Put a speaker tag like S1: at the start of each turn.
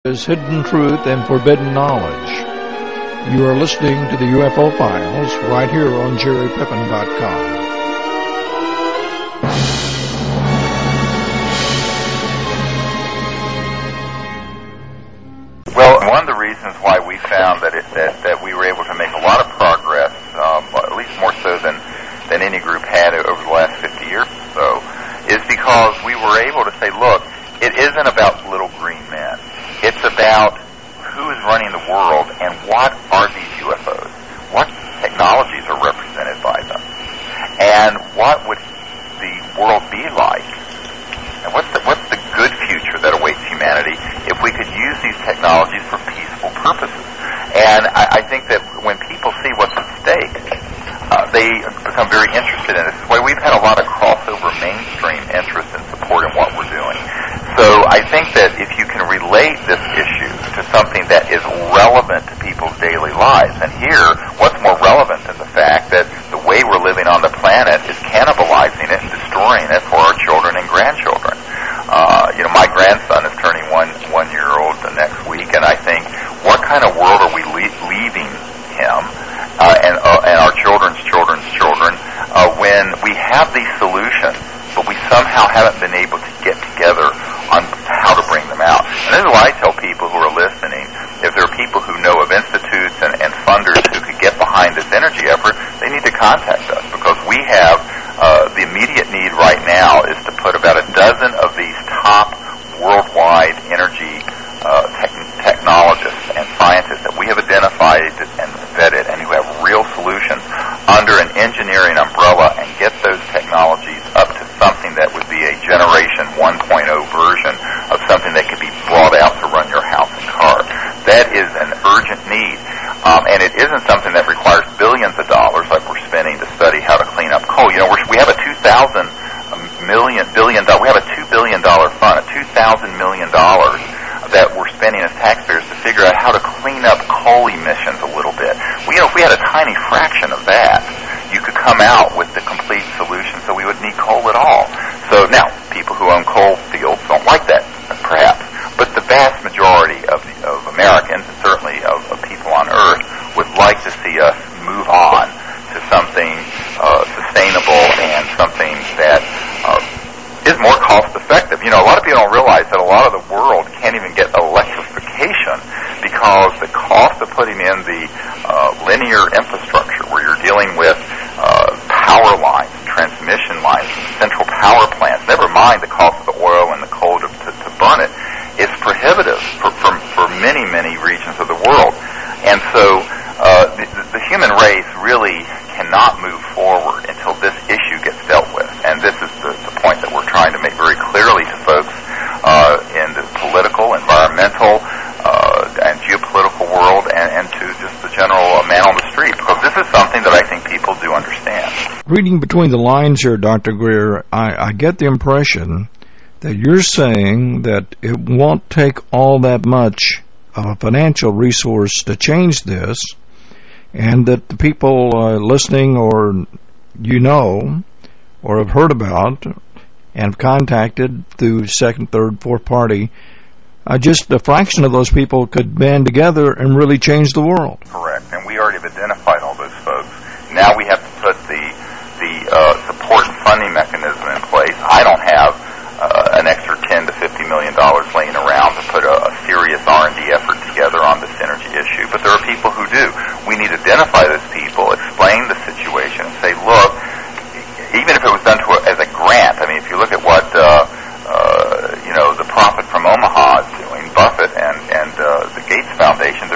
S1: is hidden truth and forbidden knowledge. You are listening to the UFO Files right here on JerryPippin.com.
S2: Well, one of the reasons why we found that we were able to make a lot of progress, at least more so than any group had over the last 50 years or so, is because we were able to say, look, it isn't about little green men. It's about who is running the world and what are these UFOs? What technologies are represented by them? And what would the world be like? And what's the good future that awaits humanity if we could use these technologies for peaceful purposes? And I think that when people see what's at stake, they become very interested in it. This is why we've had a lot of crossover mainstream interest and support in what we're doing. So I think that if you can relate this issue to something that is relevant to people's daily lives, and here, what's more relevant than the fact that the way we're living on the planet is cannibalizing it and destroying it for our children and grandchildren. My grandson is turning one year old the next week, and I think, what kind of world are we leaving him and our children's children's children when we have these solutions, but we somehow haven't been able to get together on how to bring them out? And this is why I tell people who are listening, if there are people who know of institutes and funders who could get behind this energy effort, they need to contact us, because we have the immediate need right now is to put about a dozen of these top worldwide energy technologists and scientists that we have identified and vetted and who have real solutions under an engineering umbrella, and get those technologies up to something that would be a generation 1.0 version of something that could be brought out to run your house and car. That is an urgent need, and it isn't something that requires billions of dollars like we're spending to study how to clean up coal. We have a we have a $2 billion fund, a $2,000 million that we're spending as taxpayers to figure out how to clean up coal emissions a little bit. If we had a tiny fraction of that, you could come out with the complete solution, so we wouldn't need coal at all. So now, people who own coal fields don't like that, perhaps, but the vast majority of Americans, and certainly of people on Earth, would like to see us move on to something sustainable and something that is more cost-effective. A lot of people don't realize that a lot of the world can't even get electrification because the cost of putting in the linear infrastructure, where you're dealing with power lines, transmission lines, central power plants, never mind the cost of the oil and the coal to burn it, is prohibitive for many, many regions of the world. And so the human race really cannot move forward until this issue gets dealt with. And this is the point that we're trying to make very clearly to folks in the political, environmental, and geopolitical world, and to just the general man on the street, because this is something that I think people do understand.
S1: Reading between the lines here, Dr. Greer, I get the impression that you're saying that it won't take all that much of a financial resource to change this, and that the people listening or or have heard about and have contacted through second, third, fourth party, just a fraction of those people could band together and really change the world.
S2: Correct, and we already have identified all those folks. Now we have to put the support and funding mechanism in place. I don't have an extra $10 to $50 million laying around to put a serious R&D effort together on this energy issue, but there are people who do. We need to identify those people, explain the situation, and say, look, even if it was done as a grant, if you look at what the Prophet from Omaha is doing, Buffett and the Gates Foundation,